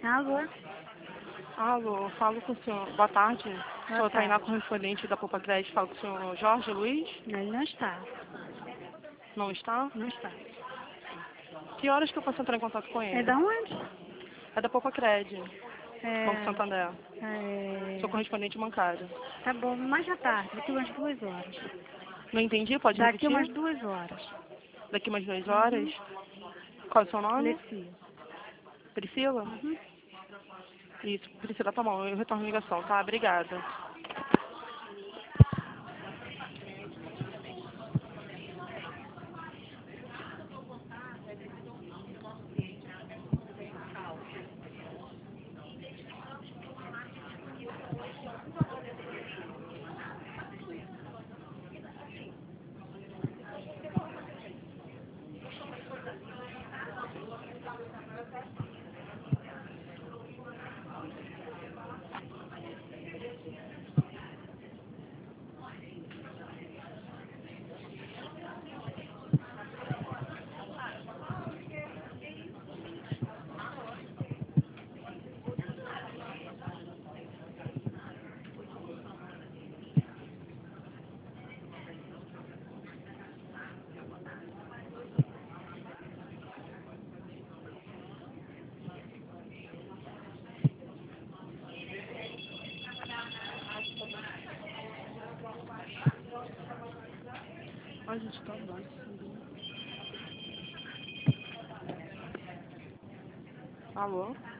Alô? Alô, falo com o senhor. Boa tarde. Boa Sou Tainá, tarde. correspondente da Poupa Crédito. Falo com o senhor Jorge Luiz. Ele não está. Não está? Não está. Que horas que eu posso entrar em contato com É ele? da onde? É da Poupa Crédito, Banco Santander. Sou É... correspondente bancário. Tá bom, mais à tarde, daqui umas 2 horas. Não entendi? Pode Daqui repetir? umas 2 horas. Daqui umas 2 horas. Uhum. Qual é o seu nome? Lecia. Priscila? Uhum. Isso, Priscila, tá bom. Eu retorno a ligação, tá? Obrigada. Ai, gente, tá baixo. Alô?